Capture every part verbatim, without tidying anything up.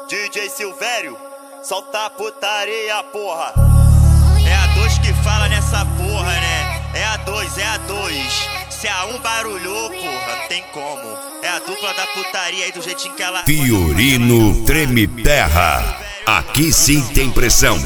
D J Silvério, solta a putaria, porra. É a dois que fala nessa porra, né? É a dois, é a dois. Se a um barulhou, porra, não tem como. É a dupla da putaria aí do jeitinho que ela... Fiorino Treme Terra. Aqui sim tem pressão.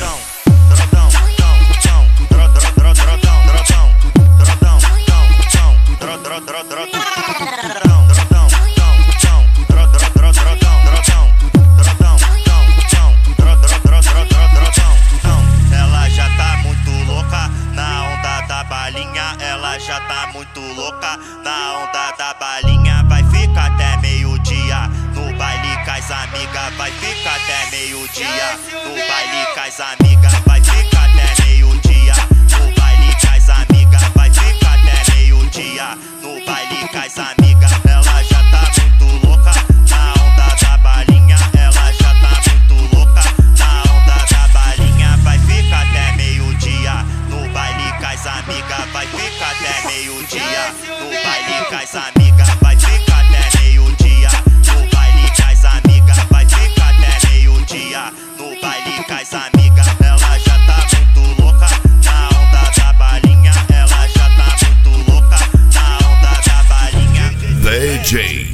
Ela já tá muito louca na onda da balinha. Ela já tá muito louca na onda da balinha. Vai ficar até meio-dia no baile com as amigas. Vai ficar até meio-dia no baile com as amigas. Vai ficar até meio-dia no baile com as amigas. Vai ficar até meio-dia no baile com as amigas. Ela já tá muito louca na onda da balinha. Ela já tá muito louca na onda da balinha. Vai ficar até meio-dia no baile com as amigas. Vai ficar até meio-dia no baile com as amigas. Vai ficar até meio-dia no baile com as amigas. Vai ficar até meio-dia no baile com as amigas. Ela já tá muito louca na onda da balinha. Ela já tá muito louca na onda da balinha. D J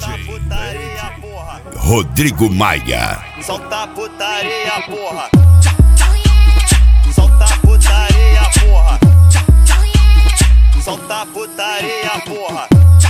Rodrigo Maia. Solta a putaria, porra. Solta a putaria, porra. Solta a putaria, porra.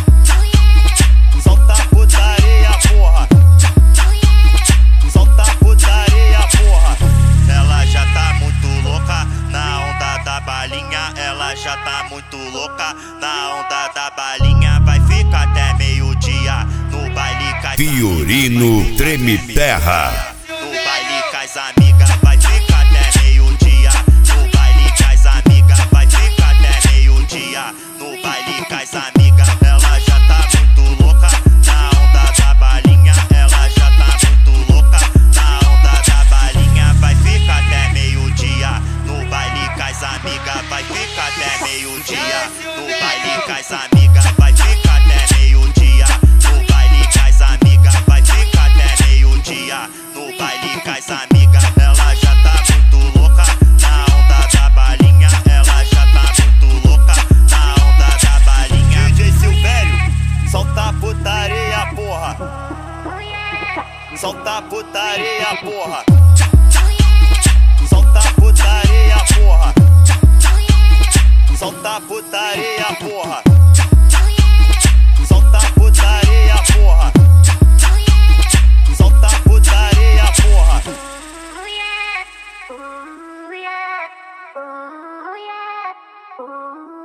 Solta a putaria, porra. Solta a putaria, porra. Ela já tá muito louca na onda da balinha. Ela já tá muito louca na onda da balinha. Vai ficar até meio-dia no baile com as Fiorino Treme Terra. no baile com as amigas. Vai ficar até meio-dia no baile com as amigas. Vai ficar até meio-dia no baile com as amigas. Ela já tá muito louca na onda da balinha. Ela já tá muito louca na onda da balinha. Vai ficar até meio-dia no baile com as amigas. Vai ficar até meio-dia no baile com as amigas. Vai ficar até meio-dia no baile com as amigas. Vai ficar até meio-dia no baile com as amigas. Ela já tá muito louca na onda da balinha. Ela já tá muito louca na onda da balinha. D J Silvério, solta a putaria, porra. Solta a putaria, porra. Solta a putaria, porra. Solta a putaria, porra. Solta a putaria, porra. Solta a putaria, porra. Ooh yeah, ooh yeah, ooh yeah, ooh.